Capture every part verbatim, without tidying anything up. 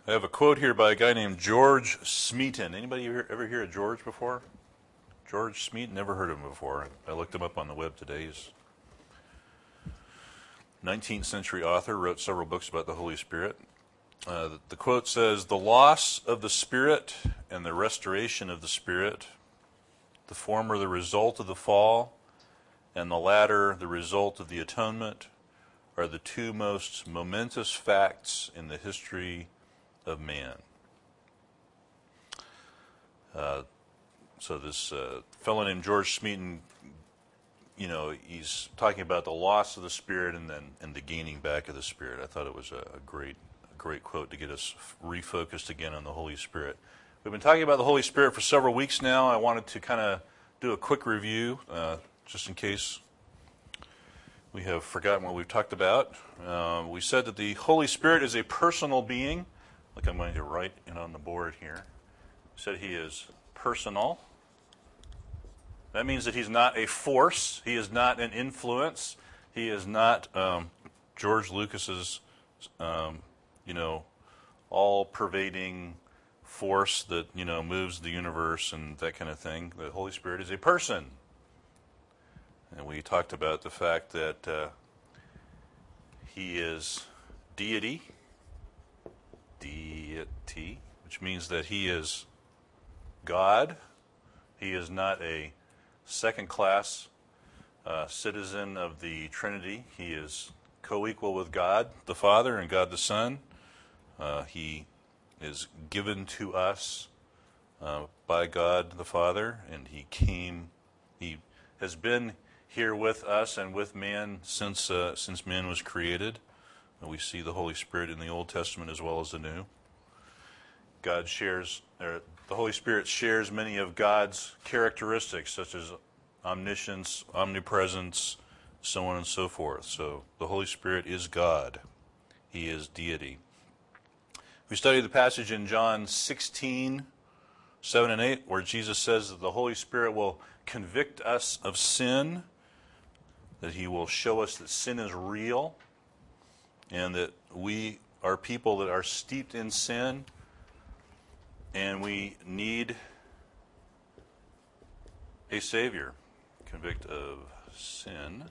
I have a quote here by a guy named George Smeaton. Anybody ever, ever hear of George before? George Smeaton? Never heard of him before. I looked him up on the web today. He's a nineteenth century author, wrote several books about the Holy Spirit. Uh, the, the quote says, "The loss of the Spirit and the restoration of the Spirit, the former the result of the fall, and the latter the result of the atonement, are the two most momentous facts in the history of man." Uh, so this uh, fellow named George Smeaton, you know, he's talking about the loss of the Spirit and then and the gaining back of the Spirit. I thought it was a, a great, a great quote to get us refocused again on the Holy Spirit. We've been talking about the Holy Spirit for several weeks now. I wanted to kind of do a quick review, uh, just in case we have forgotten what we've talked about. Uh, we said that the Holy Spirit is a personal being. Like I'm going to write it on the board here. We said he is personal. That means that he's not a force. He is not an influence. He is not um, George Lucas's, um, you know, all-pervading force that, you know, moves the universe and that kind of thing. The Holy Spirit is a person. And we talked about the fact that uh, he is deity, deity, which means that he is God. He is not a second-class uh, citizen of the Trinity. He is co-equal with God the Father and God the Son. Uh, he is given to us uh, by God the Father, and he came, he has been here with us and with man since uh, since man was created. And we see the Holy Spirit in the Old Testament as well as the New. God shares, or the Holy Spirit shares many of God's characteristics, such as omniscience, omnipresence, so on and so forth. So the Holy Spirit is God. He is deity. We studied the passage in John sixteen, seven and eight, where Jesus says that the Holy Spirit will convict us of sin, that he will show us that sin is real, and that we are people that are steeped in sin, and we need a Savior. Convict of sin.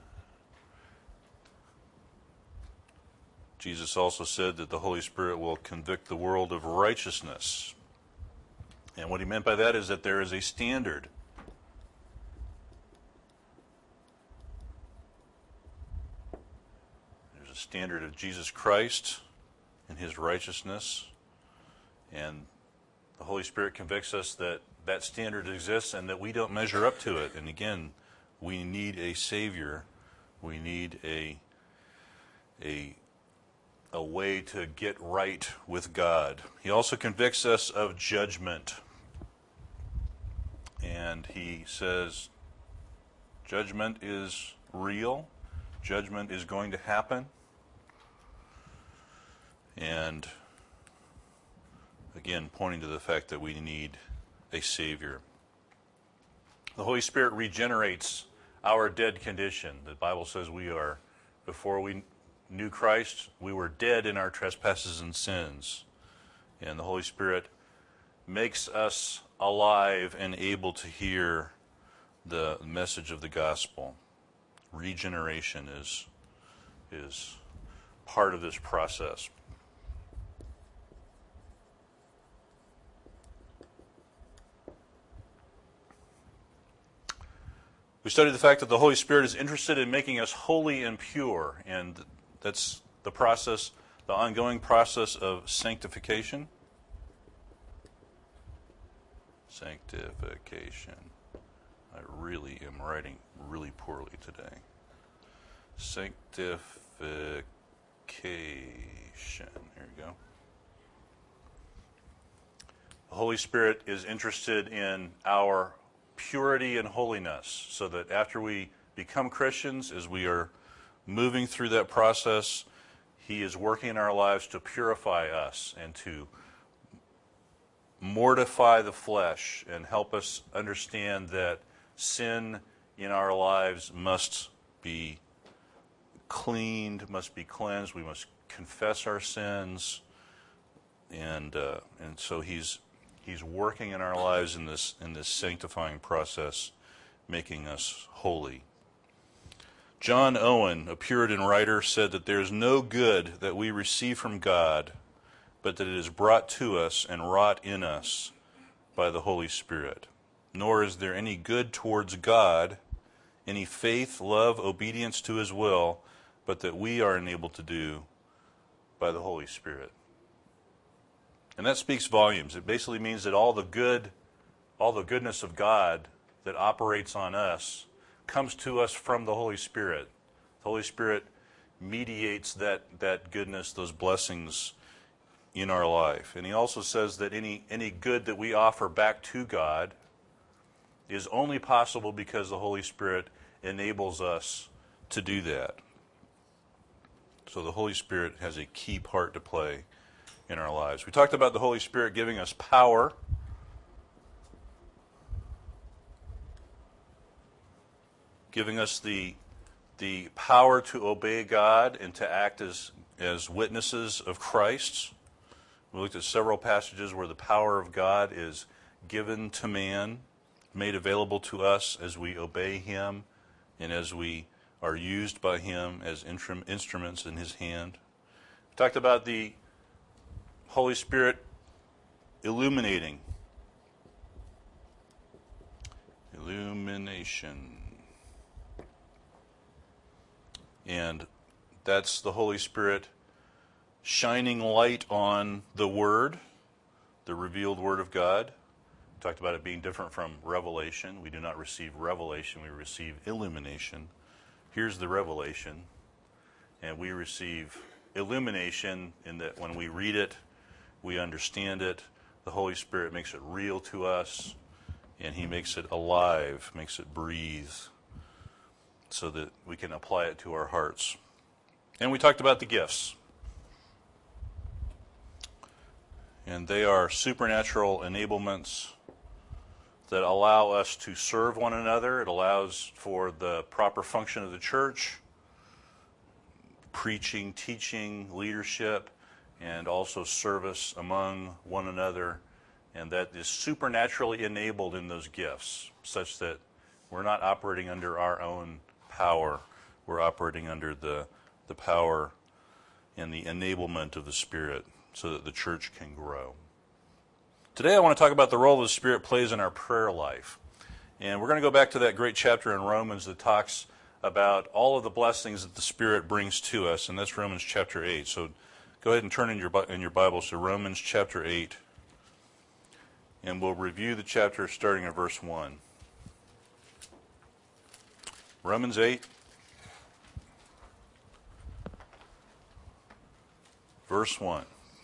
Jesus also said that the Holy Spirit will convict the world of righteousness. And what he meant by that is that there is a standard. There's a standard of Jesus Christ and his righteousness. And the Holy Spirit convicts us that that standard exists and that we don't measure up to it. And again, we need a Savior. We need a a a way to get right with God. He also convicts us of judgment. And he says judgment is real. Judgment is going to happen. And again, pointing to the fact that we need a Savior. The Holy Spirit regenerates our dead condition. The Bible says we are, before we knew Christ, we were dead in our trespasses and sins. And the Holy Spirit makes us alive and able to hear the message of the gospel. Regeneration is, is part of this process. We studied the fact that the Holy Spirit is interested in making us holy and pure, and that's the process, the ongoing process of sanctification. Sanctification. I really am writing really poorly today. Sanctification. Here we go. The Holy Spirit is interested in our purity and holiness, so that after we become Christians, as we are moving through that process, he is working in our lives to purify us and to mortify the flesh and help us understand that sin in our lives must be cleaned, must be cleansed. We must confess our sins and uh, and so he's he's working in our lives in this in this sanctifying process, making us holy. John Owen, a Puritan writer, said that there is no good that we receive from God, but that it is brought to us and wrought in us by the Holy Spirit. Nor is there any good towards God, any faith, love, obedience to his will, but that we are enabled to do by the Holy Spirit. And that speaks volumes. It basically means that all the good, all the goodness of God that operates on us comes to us from the Holy Spirit. The Holy Spirit mediates that, that goodness, those blessings in our life. And he also says that any, any good that we offer back to God is only possible because the Holy Spirit enables us to do that. So the Holy Spirit has a key part to play in our lives. We talked about the Holy Spirit giving us power. Giving us the, the power to obey God and to act as, as witnesses of Christ. We looked at several passages where the power of God is given to man, made available to us as we obey him and as we are used by him as instruments in his hand. We talked about the Holy Spirit illuminating. Illumination. And that's the Holy Spirit shining light on the Word, the revealed Word of God. We talked about it being different from revelation. We do not receive revelation, we receive illumination. Here's the revelation, and we receive illumination in that when we read it, we understand it. The Holy Spirit makes it real to us, and he makes it alive, makes it breathe, so that we can apply it to our hearts. And we talked about the gifts. And they are supernatural enablements that allow us to serve one another. It allows for the proper function of the church, preaching, teaching, leadership, and also service among one another. And that is supernaturally enabled in those gifts, such that we're not operating under our own power. We're operating under the, the power and the enablement of the Spirit so that the church can grow. Today I want to talk about the role the Spirit plays in our prayer life. And we're going to go back to that great chapter in Romans that talks about all of the blessings that the Spirit brings to us, and that's Romans chapter eight. So go ahead and turn in your, in your Bibles to Romans chapter eight, and we'll review the chapter starting at verse one. Romans eight, verse one.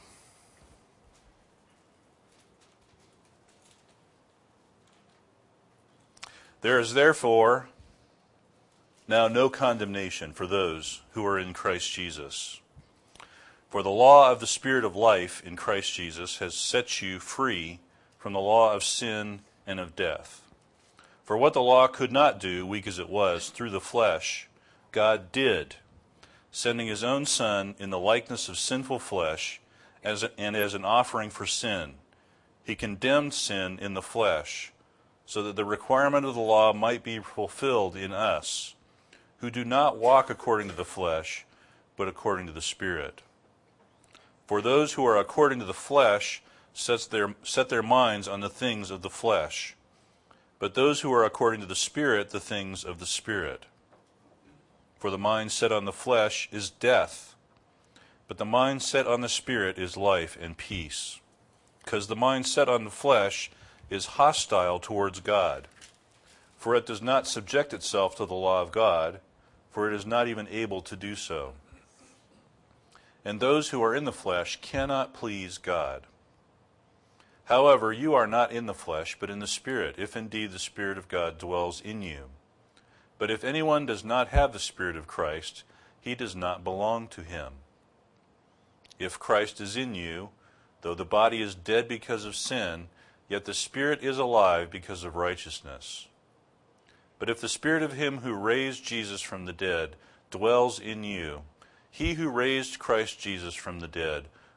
There is therefore now no condemnation for those who are in Christ Jesus. For the law of the Spirit of life in Christ Jesus has set you free from the law of sin and of death. For what the law could not do, weak as it was, through the flesh, God did, sending his own Son in the likeness of sinful flesh as a, and as an offering for sin. He condemned sin in the flesh, so that the requirement of the law might be fulfilled in us, who do not walk according to the flesh, but according to the Spirit. For those who are according to the flesh sets their, set their minds on the things of the flesh, but those who are according to the Spirit, the things of the Spirit. For the mind set on the flesh is death, but the mind set on the Spirit is life and peace. Because the mind set on the flesh is hostile towards God, for it does not subject itself to the law of God, for it is not even able to do so. And those who are in the flesh cannot please God. However, you are not in the flesh, but in the Spirit, if indeed the Spirit of God dwells in you. But if anyone does not have the Spirit of Christ, he does not belong to him. If Christ is in you, though the body is dead because of sin, yet the Spirit is alive because of righteousness. But if the Spirit of him who raised Jesus from the dead dwells in you, he who raised Christ Jesus from the dead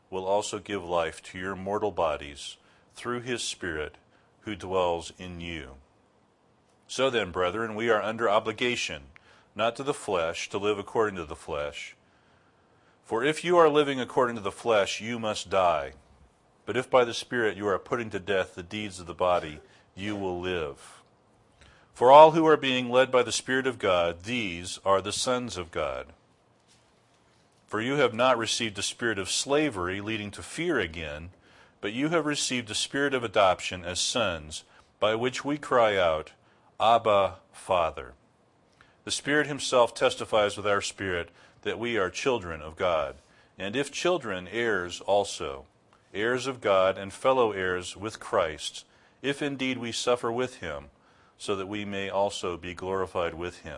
will also give life to your mortal bodies through his Spirit who dwells in you. So then, brethren, we are under obligation, not to the flesh, to live according to the flesh. For if you are living according to the flesh, you must die. But if by the Spirit you are putting to death the deeds of the body, you will live. For all who are being led by the Spirit of God, these are the sons of God. For you have not received a spirit of slavery leading to fear again, but you have received a spirit of adoption as sons, by which we cry out, Abba, Father. The Spirit himself testifies with our spirit that we are children of God, and if children, heirs also, heirs of God and fellow heirs with Christ, if indeed we suffer with him, so that we may also be glorified with him.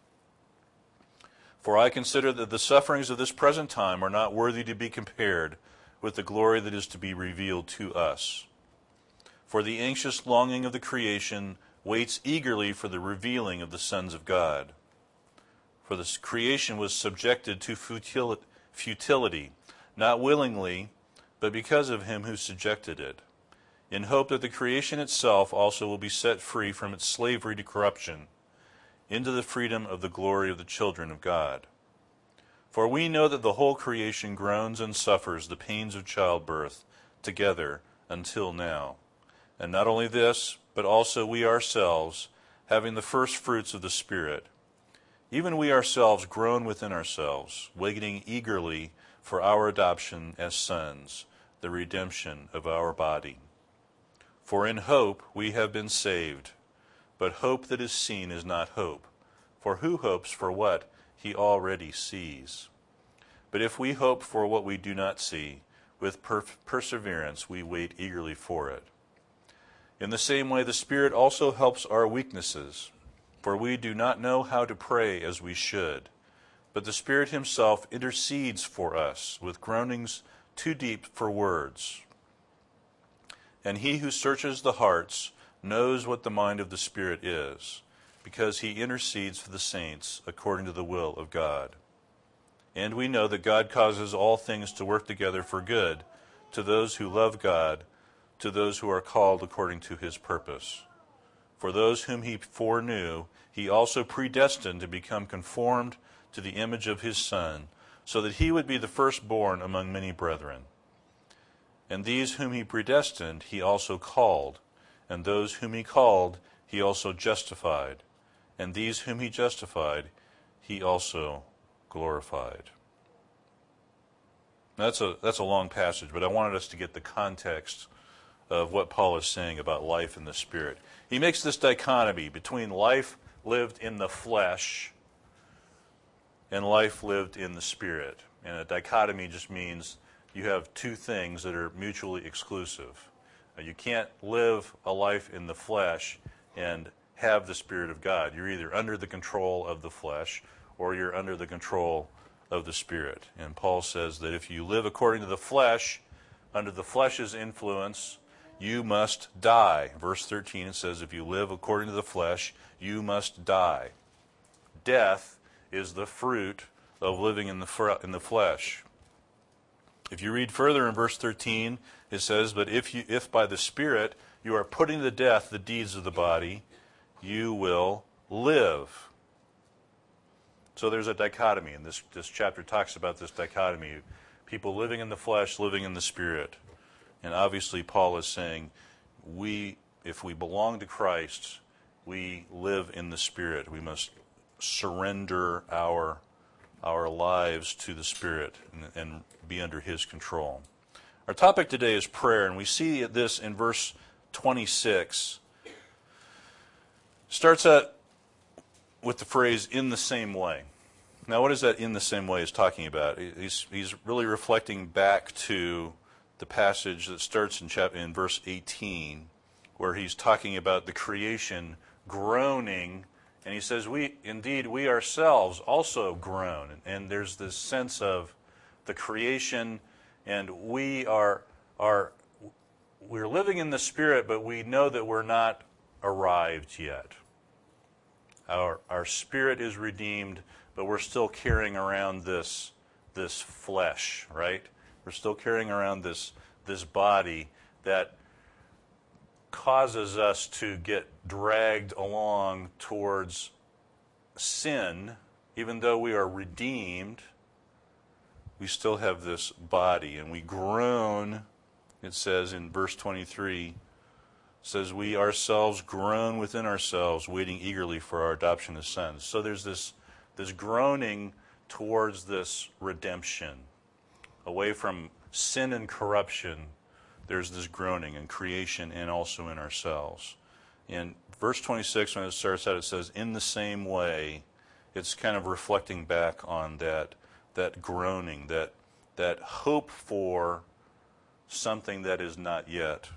For I consider that the sufferings of this present time are not worthy to be compared with the glory that is to be revealed to us. For the anxious longing of the creation waits eagerly for the revealing of the sons of God. For the creation was subjected to futility, not willingly, but because of him who subjected it, in hope that the creation itself also will be set free from its slavery to corruption, into the freedom of the glory of the children of God. For we know that the whole creation groans and suffers the pains of childbirth together until now. And not only this, but also we ourselves, having the first fruits of the Spirit, even we ourselves groan within ourselves, waiting eagerly for our adoption as sons, the redemption of our body. For in hope we have been saved. But hope that is seen is not hope. For who hopes for what he already sees? But if we hope for what we do not see, with per- perseverance we wait eagerly for it. In the same way the Spirit also helps our weaknesses. For we do not know how to pray as we should. But the Spirit himself intercedes for us with groanings too deep for words. And he who searches the hearts knows what the mind of the Spirit is, because he intercedes for the saints according to the will of God. And we know that God causes all things to work together for good to those who love God, to those who are called according to his purpose. For those whom he foreknew, he also predestined to become conformed to the image of his Son, so that he would be the firstborn among many brethren. And these whom he predestined, he also called. And those whom he called, he also justified. And these whom he justified, he also glorified. That's a, that's a long passage, but I wanted us to get the context of what Paul is saying about life in the Spirit. He makes this dichotomy between life lived in the flesh and life lived in the Spirit. And a dichotomy just means you have two things that are mutually exclusive. You can't live a life in the flesh and have the Spirit of God. You're either under the control of the flesh or you're under the control of the Spirit. And Paul says that if you live according to the flesh, under the flesh's influence, you must die. Verse thirteen, it says, if you live according to the flesh, you must die. Death is the fruit of living in the fr- in the flesh. If you read further in verse thirteen, it says, but if you if by the Spirit you are putting to death the deeds of the body, you will live. So there's a dichotomy, and this, this chapter talks about this dichotomy. People living in the flesh, living in the Spirit. And obviously Paul is saying, we, if we belong to Christ, we live in the Spirit. We must surrender our our lives to the Spirit and, and be under his control. Our topic today is prayer, and we see this in verse twenty-six. Starts out with the phrase, in the same way. Now, what is that in the same way is talking about? He's, he's really reflecting back to the passage that starts in, chapter, in verse eighteen, where he's talking about the creation groaning. And he says, "We indeed, we ourselves also groan." And, and there's this sense of the creation, and we are are we're living in the Spirit, but we know that we're not arrived yet. Our our spirit is redeemed, but we're still carrying around this this flesh, right? We're still carrying around this, this body that causes us to get dragged along towards sin. Even though we are redeemed, we still have this body, and we groan. It says in verse twenty-three, it says, we ourselves groan within ourselves, waiting eagerly for our adoption as sons. So there's this, this groaning towards this redemption. Away from sin and corruption, there's this groaning in creation and also in ourselves. In verse twenty-six, when it starts out, it says, in the same way. It's kind of reflecting back on that, that groaning, that, that hope for something that is not yet.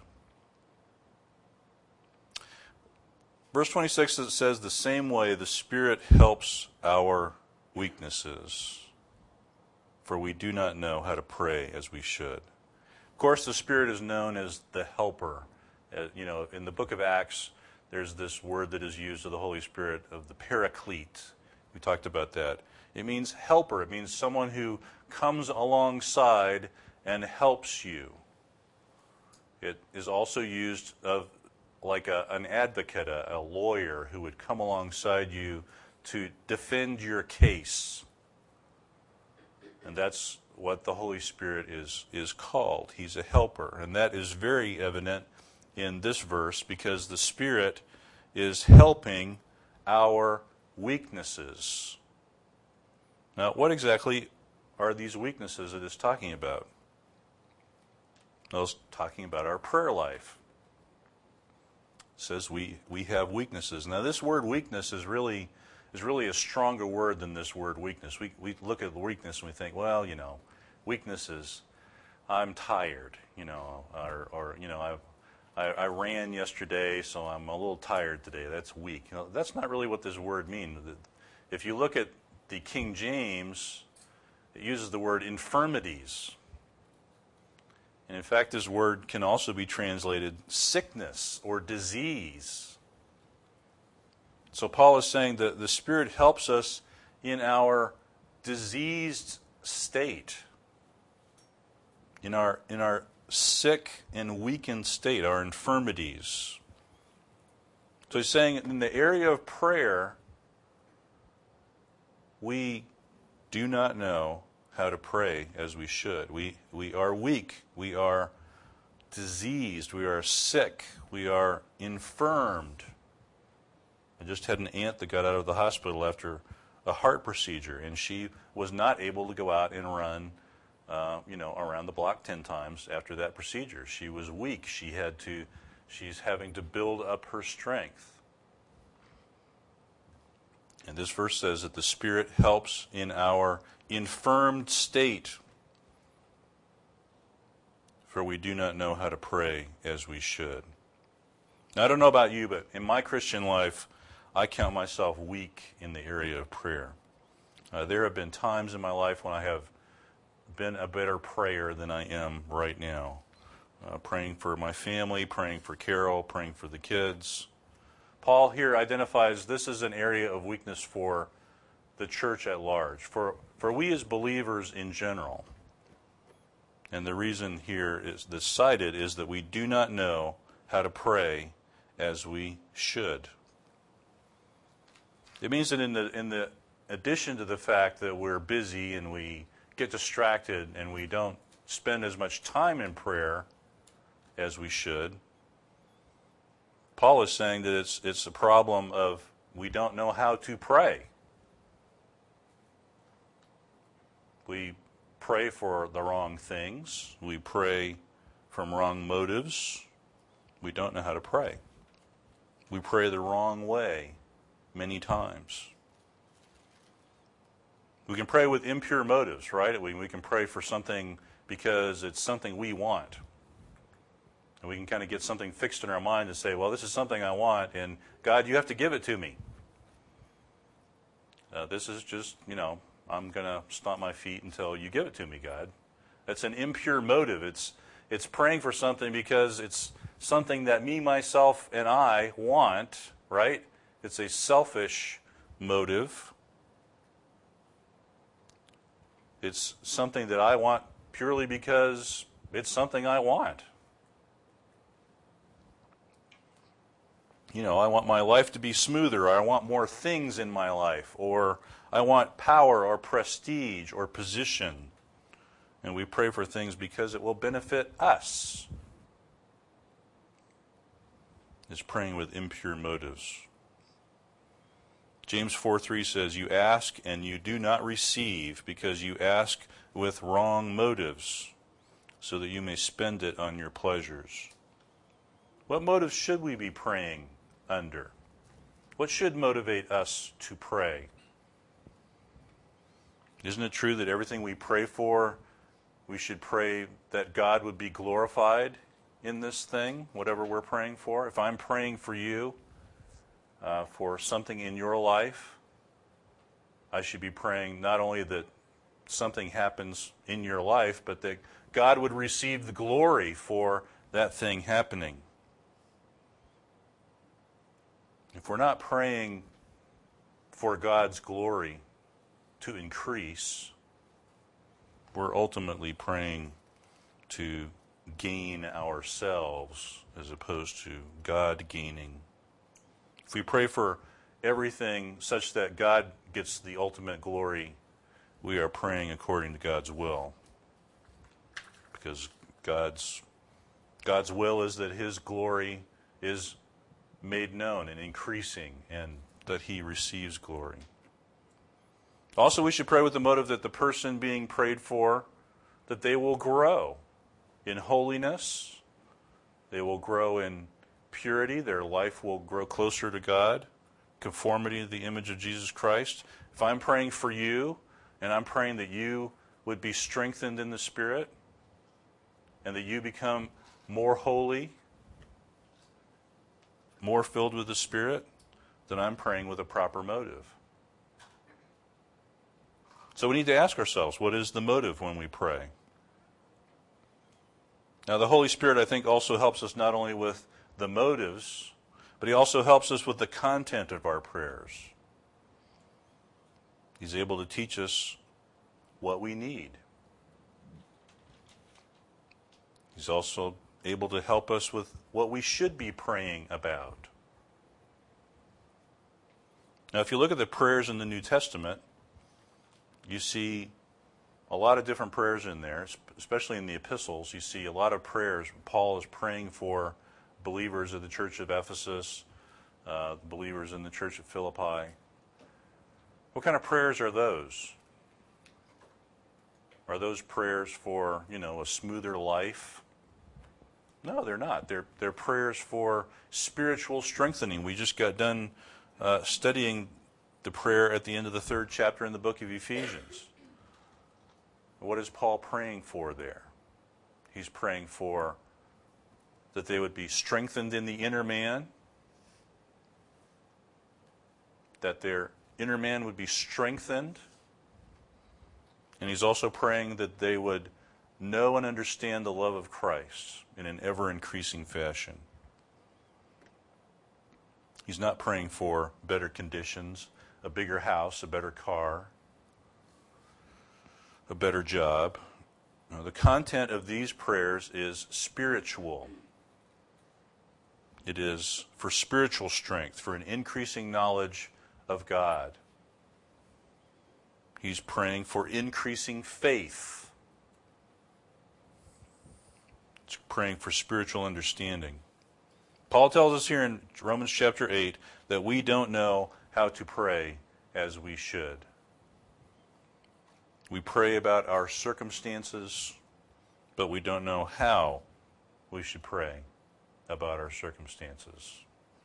Verse twenty-six, it says, the same way the Spirit helps our weaknesses, for we do not know how to pray as we should. Of course, the Spirit is known as the helper. Uh, you know, in the book of Acts, there's this word that is used of the Holy Spirit, of the paraclete. We talked about that. It means helper. It means someone who comes alongside and helps you. It is also used of like a, an advocate, a, a lawyer who would come alongside you to defend your case. And that's what the Holy Spirit is, is called. He's a helper. And that is very evident in this verse because the Spirit is helping our weaknesses. Now, what exactly are these weaknesses that it's talking about? Well, it's talking about our prayer life. It says we, we have weaknesses. Now, this word weakness is really is really a stronger word than this word weakness. We we look at weakness and we think, well, you know, weakness is I'm tired, you know, or, or you know, I, I I ran yesterday, so I'm a little tired today. That's weak. You know, that's not really what this word means. If you look at the King James, it uses the word infirmities. And in fact, this word can also be translated sickness or disease. So Paul is saying that the Spirit helps us in our diseased state, in our in our sick and weakened state, our infirmities. So he's saying in the area of prayer, we do not know how to pray as we should. We we are weak. We are diseased. We are sick. We are infirmed. I just had an aunt that got out of the hospital after a heart procedure, and she was not able to go out and run, uh, you know, around the block ten times after that procedure. She was weak. She had to. She's having to build up her strength. And this verse says that the Spirit helps in our infirmed state, for we do not know how to pray as we should. Now, I don't know about you, but in my Christian life, I count myself weak in the area of prayer. Uh, there have been times in my life when I have been a better prayer than I am right now. Uh, praying for my family, praying for Carol, praying for the kids. Paul here identifies this as an area of weakness for the church at large, for, for we as believers in general. And the reason here is that's cited is that we do not know how to pray as we should. It means that in the in the addition to the fact that we're busy and we get distracted and we don't spend as much time in prayer as we should, Paul is saying that it's it's a problem of we don't know how to pray. We pray for the wrong things. We pray from wrong motives. We don't know how to pray. We pray the wrong way many times. We can pray with impure motives, right? We, we can pray for something because it's something we want. And we can kind of get something fixed in our mind and say, well, this is something I want, and God, you have to give it to me. Uh, this is just, you know, I'm going to stomp my feet until you give it to me, God. That's an impure motive. It's it's praying for something because it's something that me, myself, and I want, right? It's a selfish motive. It's something that I want purely because it's something I want. You know, I want my life to be smoother, or I want more things in my life, or I want power or prestige or position. And we pray for things because it will benefit us. It's praying with impure motives. James four three says, "You ask and you do not receive because you ask with wrong motives, so that you may spend it on your pleasures." What motives should we be praying under? What should motivate us to pray? Isn't it true that everything we pray for, we should pray that God would be glorified in this thing, whatever we're praying for? If I'm praying for you, uh, for something in your life, I should be praying not only that something happens in your life, but that God would receive the glory for that thing happening. If we're not praying for God's glory to increase, we're ultimately praying to gain ourselves as opposed to God gaining. If we pray for everything such that God gets the ultimate glory, we are praying according to God's will. Because God's God's will is that His glory is made known and increasing, and that He receives glory. Also, we should pray with the motive that the person being prayed for, that they will grow in holiness, they will grow in purity, their life will grow closer to God, conformity to the image of Jesus Christ. If I'm praying for you, and I'm praying that you would be strengthened in the Spirit, and that you become more holy, more filled with the Spirit, then I'm praying with a proper motive. So we need to ask ourselves, what is the motive when we pray? Now, the Holy Spirit, I think, also helps us not only with the motives, but He also helps us with the content of our prayers. He's able to teach us what we need. He's also able to help us with what we should be praying about. Now, if you look at the prayers in the New Testament, you see a lot of different prayers in there, especially in the epistles. You see a lot of prayers. Paul is praying for believers of the church of Ephesus, uh, believers in the church of Philippi. What kind of prayers are those? Are those prayers for, you know, a smoother life? No, they're not. They're, they're prayers for spiritual strengthening. We just got done uh, studying the prayer at the end of the third chapter in the book of Ephesians. What is Paul praying for there? He's praying for that they would be strengthened in the inner man, that their inner man would be strengthened, and he's also praying that they would know and understand the love of Christ in an ever-increasing fashion. He's not praying for better conditions, a bigger house, a better car, a better job. No, the content of these prayers is spiritual. It is for spiritual strength, for an increasing knowledge of God. He's praying for increasing faith. It's praying for spiritual understanding. Paul tells us here in Romans chapter eight that we don't know how to pray as we should. We pray about our circumstances, but we don't know how we should pray about our circumstances.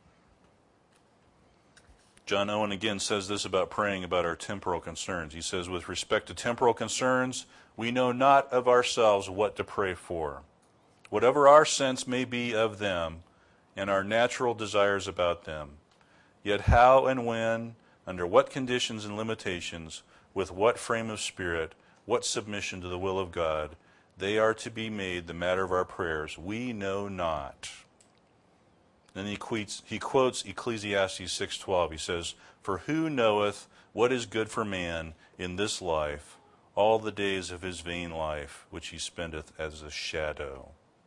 John Owen again says this about praying about our temporal concerns. He says, with respect to temporal concerns, we know not of ourselves what to pray for. Whatever our sense may be of them, and our natural desires about them, yet how and when, under what conditions and limitations, with what frame of spirit, what submission to the will of God, they are to be made the matter of our prayers, we know not. Then he quotes, he quotes Ecclesiastes six twelve. He says, for who knoweth what is good for man in this life? all the days of his vain life, which he spendeth as a shadow.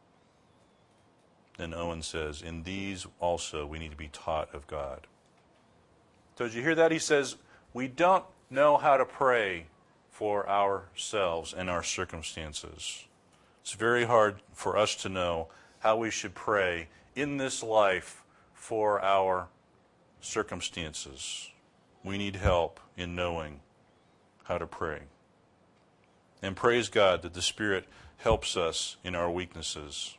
And Owen says, in these also we need to be taught of God. So did you hear that? He says, we don't know how to pray for ourselves and our circumstances. It's very hard for us to know how we should pray in this life for our circumstances. We need help in knowing how to pray. And praise God that the Spirit helps us in our weaknesses.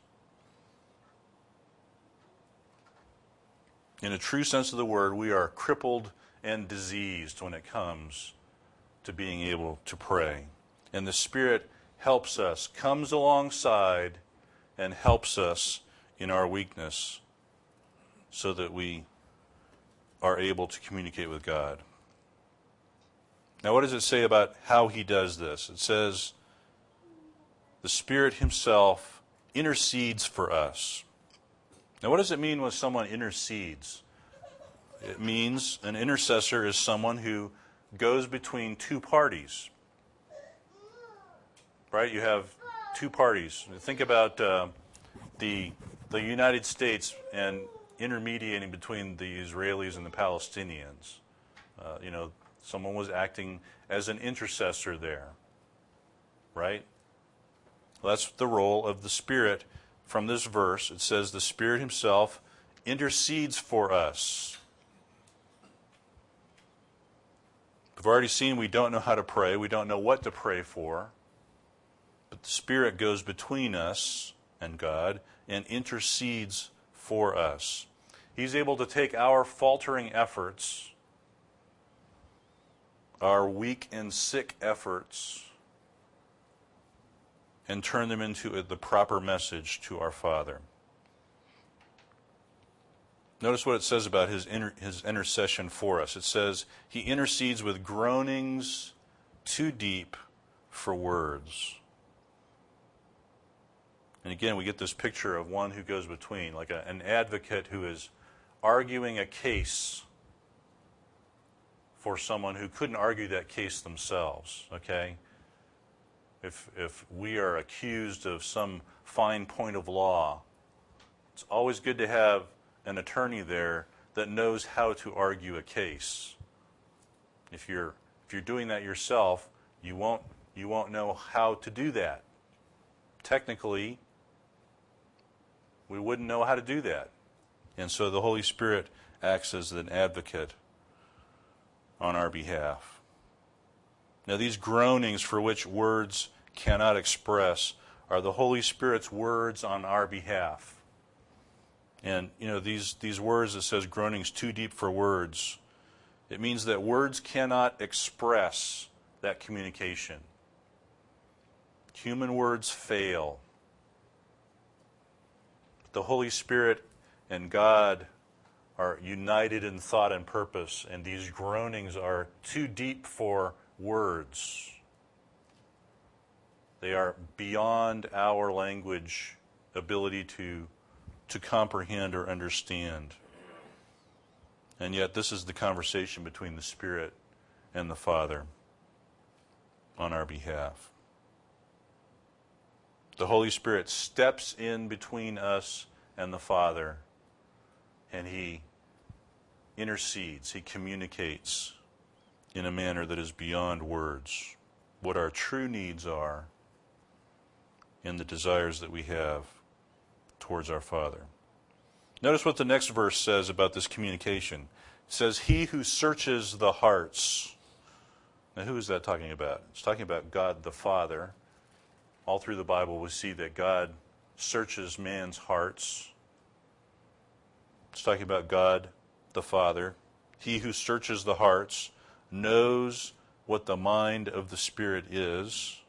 In a true sense of the word, we are crippled and diseased when it comes to being able to pray. And the Spirit helps us, comes alongside, and helps us in our weakness so that we are able to communicate with God. Now, what does it say about how he does this? It says, the Spirit himself intercedes for us. Now, what does it mean when someone intercedes? It means an intercessor is someone who goes between two parties. Right? You have two parties. Think about uh, the the United States and intermediating between the Israelis and the Palestinians. Uh, you know, someone was acting as an intercessor there. Right? Well, that's the role of the Spirit. From this verse, it says the Spirit himself intercedes for us. We've already seen we don't know how to pray. We don't know what to pray for. But the Spirit goes between us and God and intercedes for us. He's able to take our faltering efforts, our weak and sick efforts, and turn them into the proper message to our Father. Notice what it says about his inter, his intercession for us. It says, he intercedes with groanings too deep for words. And again, we get this picture of one who goes between, like a, an advocate who is arguing a case for someone who couldn't argue that case themselves, okay? If, if we are accused of some fine point of law, it's always good to have an attorney there that knows how to argue a case. If you're if you're doing that yourself, you won't you won't know how to do that. Technically, we wouldn't know how to do that. And so the Holy Spirit acts as an advocate on our behalf. Now, these groanings for which words cannot express are the Holy Spirit's words on our behalf. And, you know, these, these words, it says groanings too deep for words. It means that words cannot express that communication. Human words fail. The Holy Spirit and God are united in thought and purpose, and these groanings are too deep for words. They are beyond our language ability to, to comprehend or understand. And yet this is the conversation between the Spirit and the Father on our behalf. The Holy Spirit steps in between us and the Father, and He intercedes, He communicates in a manner that is beyond words what our true needs are and the desires that we have towards our Father. Notice what the next verse says about this communication. It says, He who searches the hearts. Now, who is that talking about? It's talking about God the Father. All through the Bible, we see that God searches man's hearts. It's talking about God the Father. He who searches the hearts knows what the mind of the Spirit is,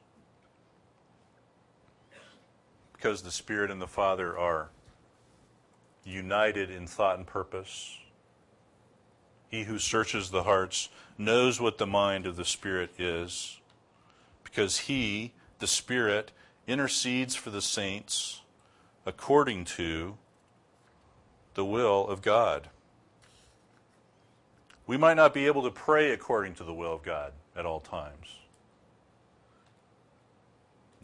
because the Spirit and the Father are united in thought and purpose. He who searches the hearts knows what the mind of the Spirit is, because He, the Spirit, intercedes for the saints according to the will of God. We might not be able to pray according to the will of God at all times.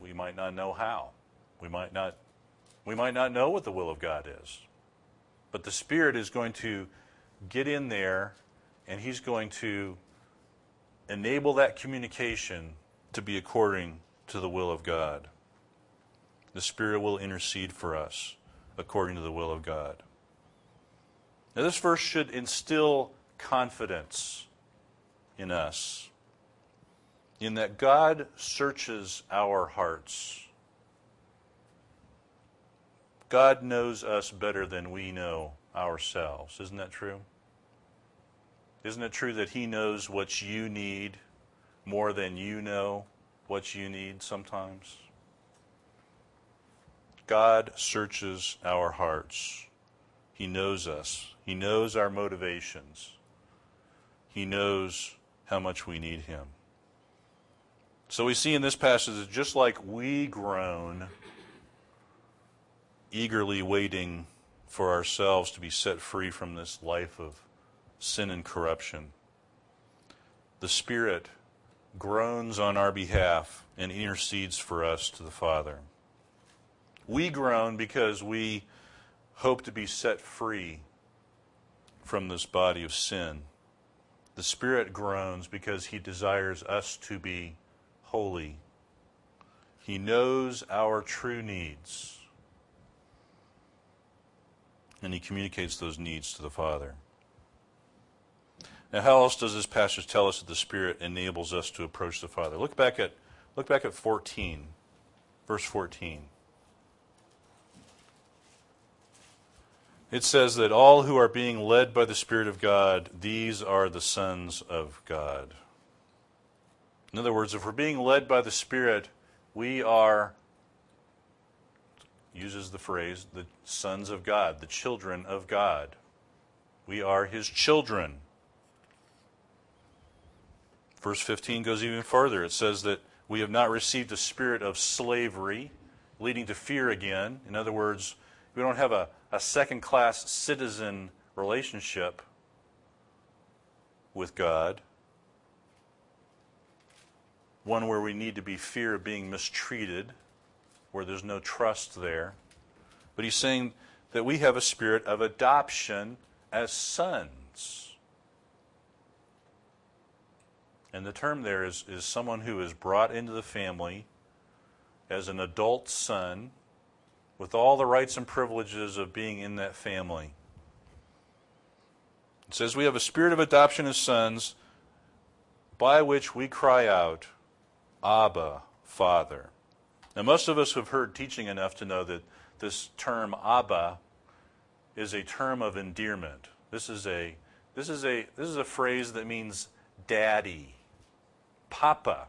we might not know how. We might not, we might not know what the will of God is. But the Spirit is going to get in there, and He's going to enable that communication to be according to the will of God. The Spirit will intercede for us according to the will of God. Now, this verse should instill confidence in us, in that God searches our hearts. God knows us better than we know ourselves. Isn't that true? Isn't it true that He knows what you need more than you know what you need sometimes? God searches our hearts. He knows us. He knows our motivations. He knows how much we need Him. So we see in this passage that just like we groan, eagerly waiting for ourselves to be set free from this life of sin and corruption, the Spirit groans on our behalf and intercedes for us to the Father. We groan because we hope to be set free from this body of sin. The Spirit groans because He desires us to be holy. He knows our true needs, and He communicates those needs to the Father. Now, how else does this passage tell us that the Spirit enables us to approach the Father? Look back at look back at fourteen, verse fourteen. It says that all who are being led by the Spirit of God, these are the sons of God. In other words, if we're being led by the Spirit, we are, uses the phrase, the sons of God, the children of God. We are His children. Verse fifteen goes even further. It says that we have not received a spirit of slavery, leading to fear again. In other words, we don't have a, a second-class citizen relationship with God, one where we need to be fear of being mistreated, where there's no trust there. But He's saying that we have a spirit of adoption as sons. And the term there is, is someone who is brought into the family as an adult son with all the rights and privileges of being in that family. It says we have a spirit of adoption as sons by which we cry out, Abba, Father. Now, most of us have heard teaching enough to know that this term Abba is a term of endearment. This is a this is a this is a phrase that means daddy, papa.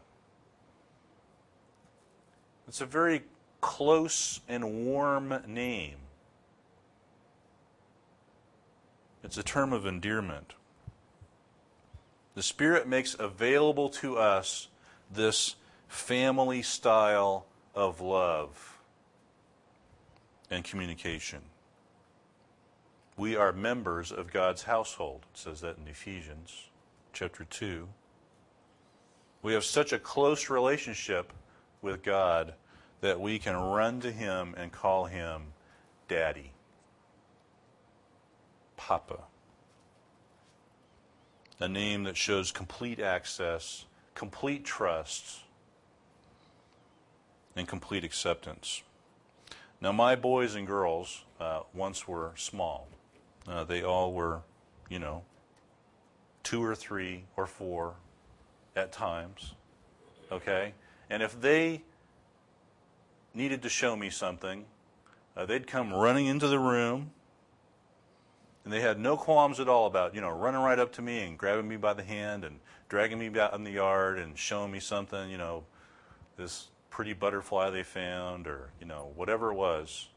It's a very close and warm name. It's a term of endearment. The Spirit makes available to us this family style of love and communication. We are members of God's household. It says that in Ephesians chapter two. We have such a close relationship with God that we can run to Him and call Him Daddy, Papa. A name that shows complete access, complete trust, and complete acceptance. Now, my boys and girls uh, once were small. Uh, they all were, you know, two or three or four at times, okay? And if they needed to show me something, uh, they'd come running into the room, and they had no qualms at all about, you know, running right up to me and grabbing me by the hand and dragging me out in the yard and showing me something, you know, this pretty butterfly they found, or, you know, whatever it was.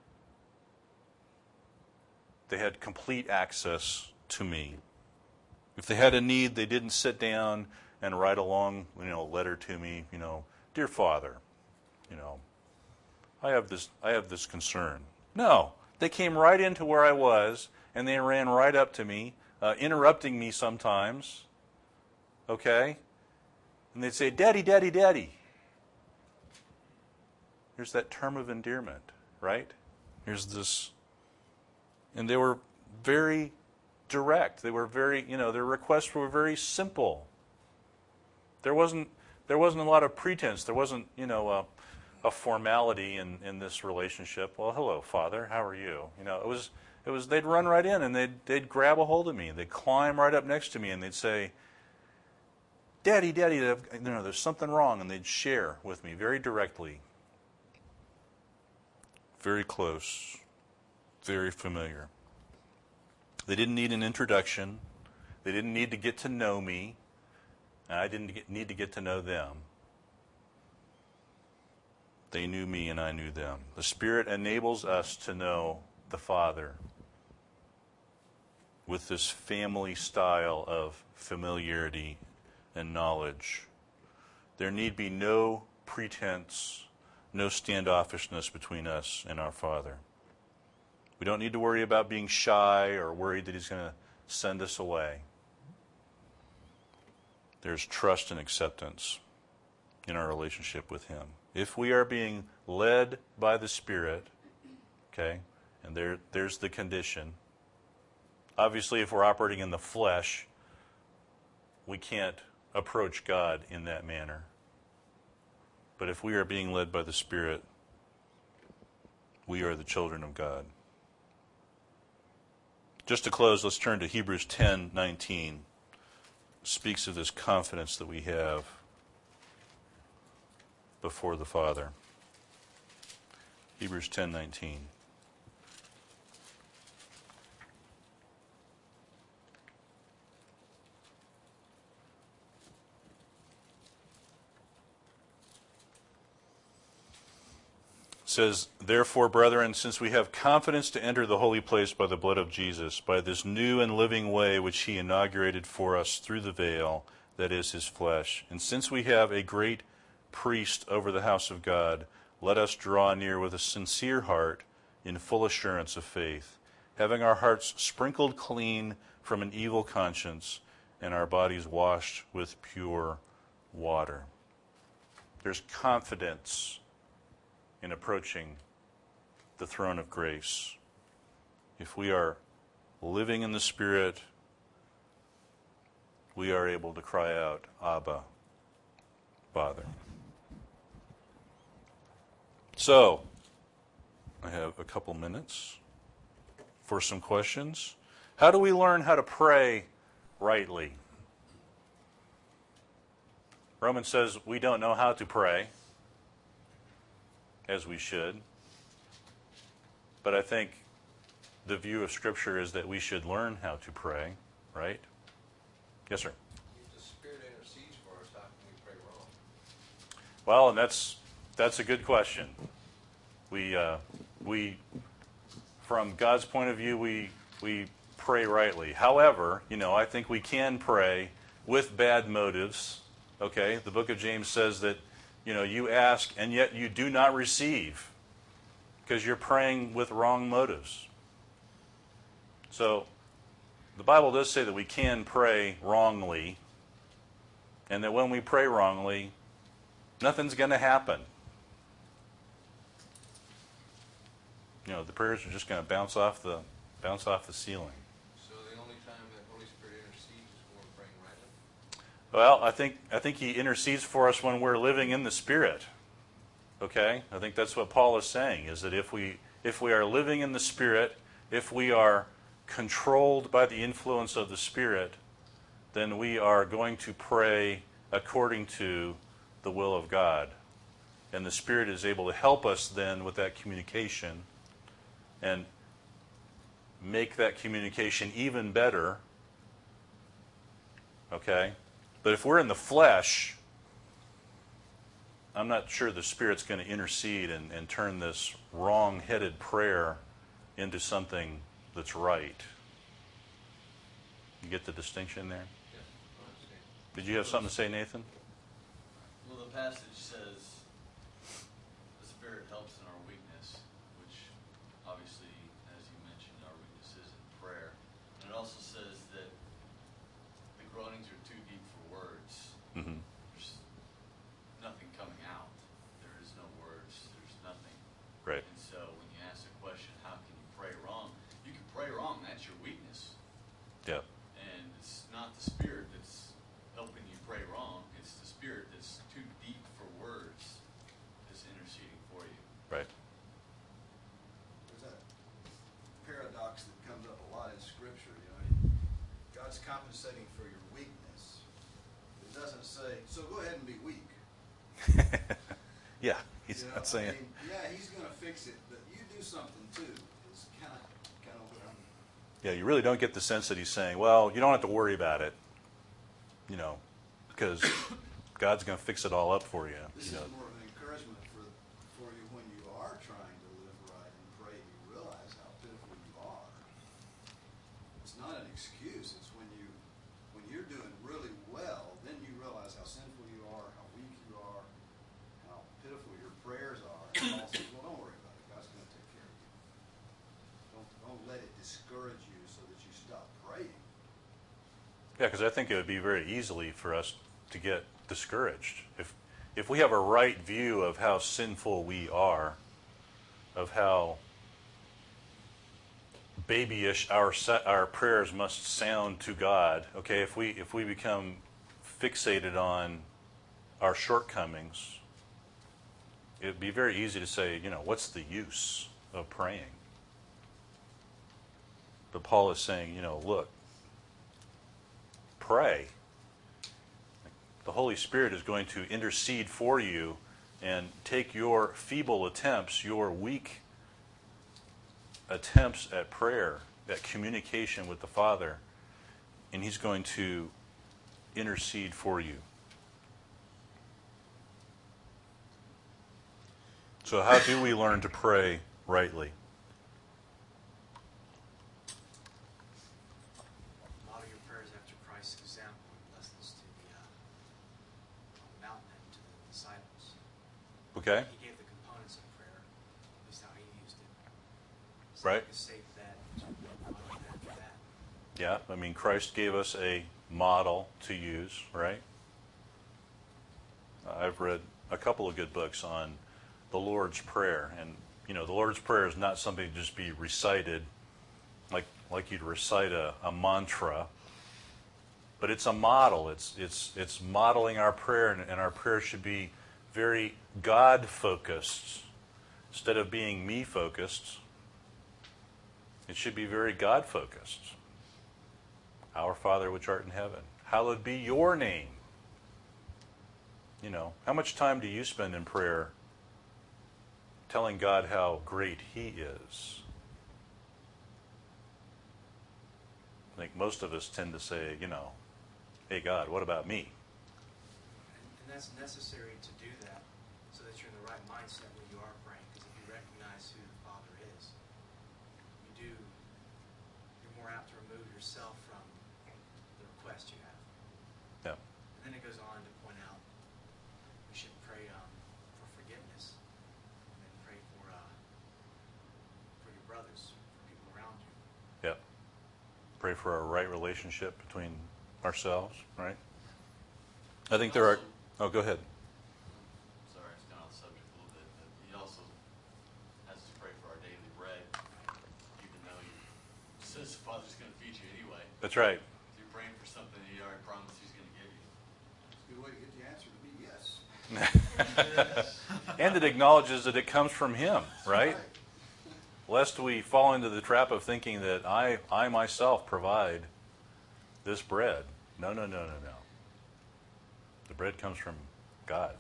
They had complete access to me. If they had a need, they didn't sit down and write a long, you know, letter to me, you know, dear Father, you know, I have this, I have this concern. No, they came right into where I was, and they ran right up to me, uh, interrupting me sometimes, okay? And they'd say, Daddy, Daddy, Daddy. here's that term of endearment, right? Here's this, and they were very direct. They were very, you know, their requests were very simple. There wasn't, there wasn't a lot of pretense. There wasn't, you know, a, a formality in, in this relationship. Well, hello, Father, how are you? You know, it was, it was. They'd run right in and they'd they'd grab a hold of me. They'd climb right up next to me and they'd say, "Daddy, Daddy, you know, there's something wrong," and they'd share with me very directly, very close, very familiar. They didn't need an introduction. They didn't need to get to know me. And I didn't get, need to get to know them. They knew me and I knew them. The Spirit enables us to know the Father with this family style of familiarity and knowledge. There need be no pretense, no standoffishness between us and our Father. We don't need to worry about being shy or worried that He's going to send us away. There's trust and acceptance in our relationship with Him. If we are being led by the Spirit, okay, and there, there's the condition. Obviously, if we're operating in the flesh, we can't approach God in that manner. But if we are being led by the Spirit, we are the children of God. Just to close, let's turn to Hebrews ten nineteen. Speaks of this confidence that we have before the Father. Hebrews ten nineteen. Says, "Therefore, brethren, since we have confidence to enter the holy place by the blood of Jesus, by this new and living way which He inaugurated for us through the veil, that is His flesh, and since we have a great priest over the house of God, let us draw near with a sincere heart in full assurance of faith, having our hearts sprinkled clean from an evil conscience and our bodies washed with pure water." There's confidence in approaching the throne of grace. If we are living in the Spirit, we are able to cry out, "Abba, Father." So, I have a couple minutes for some questions. How do we learn how to pray rightly? Romans says we don't know how to pray as we should. But I think the view of Scripture is that we should learn how to pray, right? Yes, sir? If the Spirit intercedes for us, how can we pray wrong? Well, and that's that's a good question. We uh, we from God's point of view, we we pray rightly. However, you know, I think we can pray with bad motives. Okay, the book of James says that, you know, you ask and yet you do not receive because you're praying with wrong motives. So the Bible does say that we can pray wrongly, and that when we pray wrongly, nothing's going to happen. You know, the prayers are just going to bounce off the bounce off the ceiling. So the only time that Holy Spirit intercedes is when we're praying rightly? Well, I think I think He intercedes for us when we're living in the Spirit. Okay? I think that's what Paul is saying, is that if we if we are living in the Spirit, if we are controlled by the influence of the Spirit, then we are going to pray according to the will of God. And the Spirit is able to help us then with that communication and make that communication even better. Okay? But if we're in the flesh, I'm not sure the Spirit's going to intercede and, and turn this wrong-headed prayer into something that's right. You get the distinction there? Yes, I understand. Did you have something to say, Nathan? Well, the passage says the Spirit helps in our weakness, which obviously, as you mentioned, our weakness is in prayer. And it also says that the groanings are too deep for words. Mm-hmm. There's nothing coming out. There is no words. There's nothing say, so go ahead and be weak. Yeah, he's You know, not saying. I mean, yeah, he's going to fix it, but you do something too. It's kind of, kind of what I'm. Yeah, you really don't get the sense that he's saying, well, you don't have to worry about it, you know, because God's going to fix it all up for you. This You know, is more of an encouragement for for you when you are trying to live right and pray. You realize how pitiful you are. It's not an excuse. It's when you when you're doing really well, then you realize how sinful you are, how weak you are, how pitiful your prayers are. And Paul says, "Well, don't worry about it. God's going to take care of you. Don't don't let it discourage you so that you stop praying." yeah, because I think it would be very easily for us to get discouraged if if we have a right view of how sinful we are, of how babyish our sa- our prayers must sound to God. Okay, if we if we become fixated on our shortcomings, it'd be very easy to say, you know, what's the use of praying? But Paul is saying, you know, look, pray. The Holy Spirit is going to intercede for you and take your feeble attempts, your weak attempts at prayer, at communication with the Father, and He's going to intercede for you. So how do we learn to pray rightly? Model your prayers after Christ's example and lessons to the uh, on the mountain and to the disciples. Okay? He gave the components of prayer, at least how he used it. So Right. It's safe that to model it after that. Yeah, I mean, Christ gave us a model to use, right? I've read a couple of good books on the Lord's Prayer, and you know, the Lord's Prayer is not something to just be recited like like you'd recite a, a mantra, but it's a model. It's it's it's modeling our prayer, and, and our prayer should be very God focused instead of being me focused. It should be very God focused. Our Father which art in heaven, hallowed be your name. You know, how much time do you spend in prayer telling God how great He is? I think most of us tend to say, you know, hey God, what about me? And, and that's necessary to do that so that you're in the right mindset when you are praying. Because if you recognize who the Father is, you do, you're more apt to remove yourself from the request you have. Yeah. And then it goes on to point out we should pray um, for forgiveness, and then pray for uh, for your brothers, for people around you. Yeah. Pray for a right relationship between ourselves, right? I think there are. Oh, go ahead. Sorry, it's gone off the subject a little bit, but he also has us pray for our daily bread, even though he says the Father's going to feed you anyway. That's right. If you're praying for something that he already promised he's going to give you. It's a good way to get the answer to be yes. And it acknowledges that it comes from Him, right? Lest we fall into the trap of thinking that I, I myself provide this bread. No, no, no, no, no. The bread comes from God.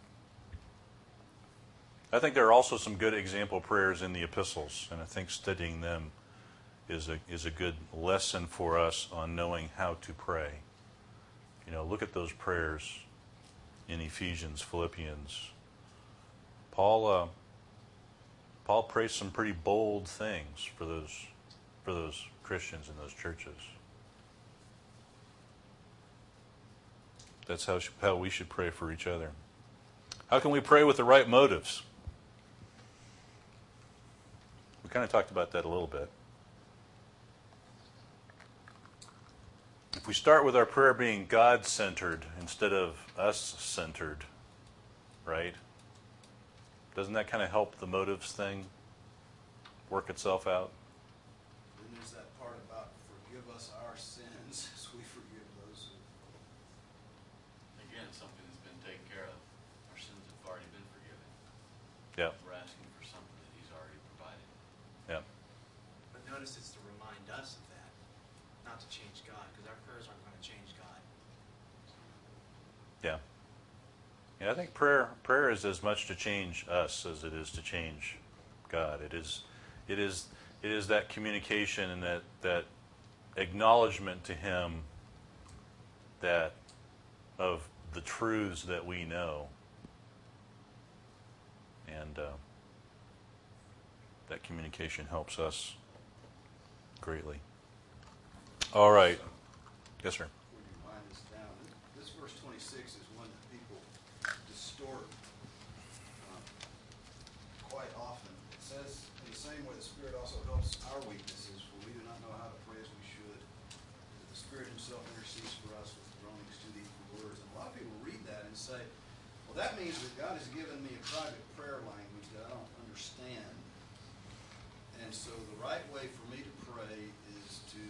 I think there are also some good example prayers in the epistles, and I think studying them is a is a good lesson for us on knowing how to pray. You know, look at those prayers in Ephesians, Philippians. Paul uh, Paul prays some pretty bold things for those for those Christians in those churches. That's how how we should pray for each other. How can we pray with the right motives? We kind of talked about that a little bit. If we start with our prayer being God-centered instead of us-centered, right? Doesn't that kind of help the motives thing work itself out? Then there's that part about forgive us our sins as we forgive those who. Again, something that's been taken care of. Our sins have already been forgiven. Yeah, We're asking for something that he's already provided. yeah. But notice it's to remind us of that, not to change God, because our prayers aren't going to change God. Yeah. Yeah, I think prayer prayer is as much to change us as it is to change God. It is it is it is that communication and that, that acknowledgement to Him that of the truths that we know. And uh, that communication helps us greatly. All right. Yes, sir. Before you wind this down, this verse twenty-six is one that people distort um, quite often. It says, in the same way the Spirit also helps our weaknesses, for we do not know how to pray as we should. The Spirit Himself intercedes for us with groanings too deep for words. And a lot of people read that and say, well, that means that God has given me a private prayer language that I don't understand. And so the right way for me to pray is to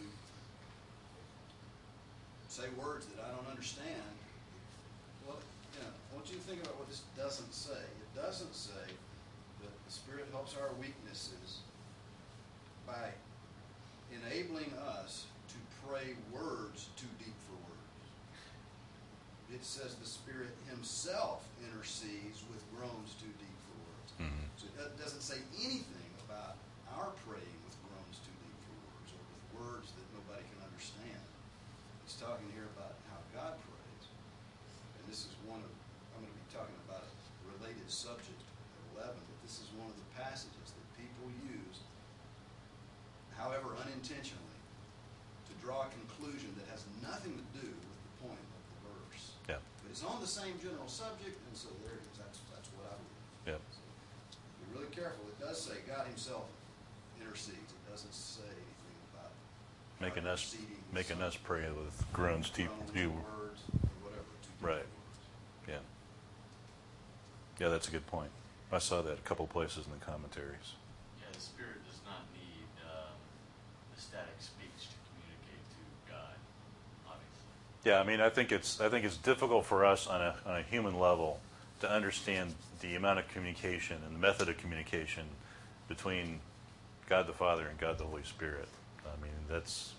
say words that I don't understand. Well, you know, I want you to think about what this doesn't say. It doesn't say that the Spirit helps our weaknesses by enabling us to pray words too deep for words. It says the Spirit Himself intercedes with groans too deep for words. Mm-hmm. So it doesn't say anything about our praying with groans too deep for words, or with words that nobody can understand. He's talking here about how God prays. And this is one of, I'm going to be talking about a related subject at eleven, but this is one of the passages that people use, however unintentionally, to draw a conclusion that has nothing to do with the point of the verse. Yeah. But it's on the same general subject, and so there it is. That's, that's what I believe. Yeah. So be really careful. It does say God Himself intercedes. It doesn't say anything about Making God us interceding with making some us pray with groans deep. groans You or words or whatever. Too deep Right. for words. Yeah. Yeah, that's a good point. I saw that a couple places in the commentaries. Yeah, the Spirit does not need um, the static speech to communicate to God, obviously. Yeah, I mean, I think it's I think it's difficult for us on a on a human level to understand the amount of communication and the method of communication between God the Father and God the Holy Spirit. I mean, that's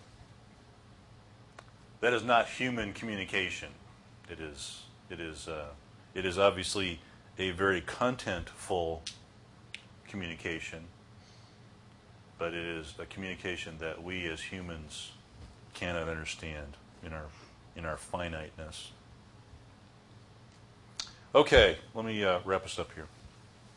that is not human communication. It is it is uh, it is obviously a very contentful communication, but it is a communication that we as humans cannot understand in our in our finiteness. Okay, let me uh, wrap us up here.